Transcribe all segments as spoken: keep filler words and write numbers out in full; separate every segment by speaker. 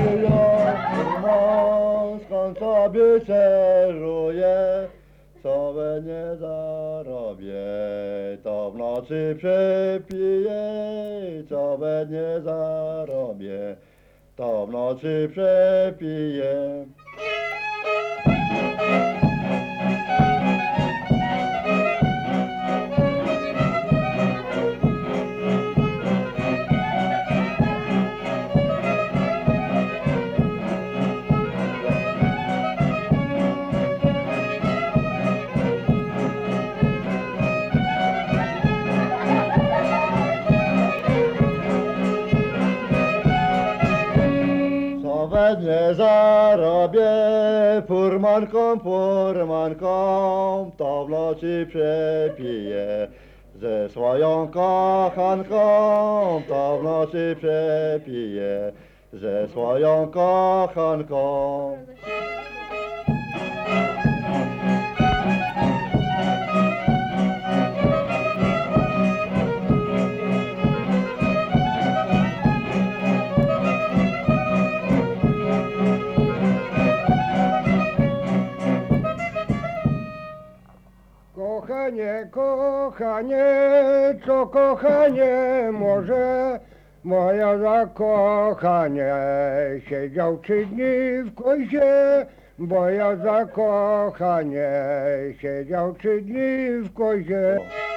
Speaker 1: ja furman z końca biceruję, całe nie zarobię, to w nocy przepiję, całe nie zarobię, to w nocy przepiję. Nawet nie zarobię furmanką, furmanką, to w nocy przepiję ze swoją kochanką, to w nocy przepiję ze swoją kochanką.
Speaker 2: Kochanie, kochanie, co kochanie może, moja zakochanie siedział trzy dni w kozie, bo ja zakochanie siedział trzy dni w kozie.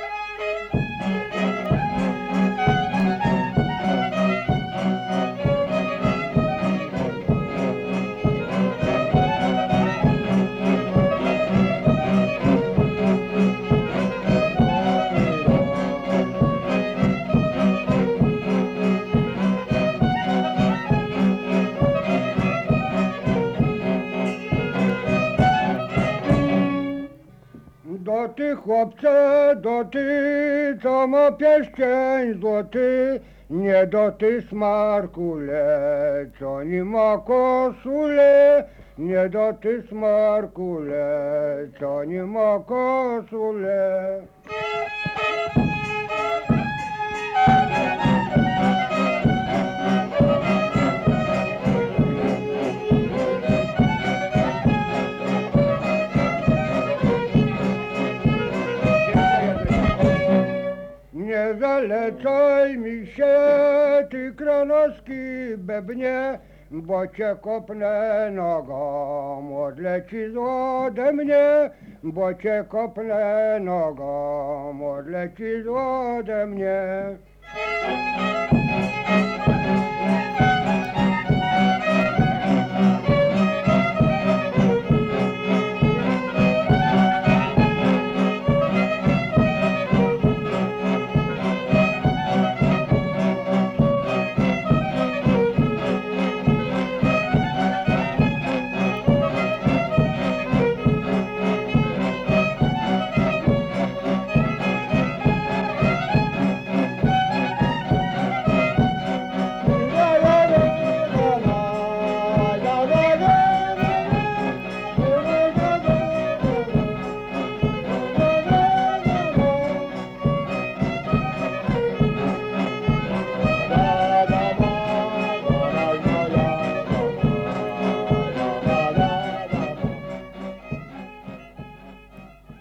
Speaker 2: Do ty, chłopcze, do ty, co ma pierścień złoty, nie do ty, smarkule, co nie ma koszule, nie do ty, smarkule, co nie ma koszule. Nie zalecaj mi się, ty kronowski bebnie, bo cię kopnę nogą, odlecisz ode mnie, bo cię kopnę nogą, odlecisz ode mnie.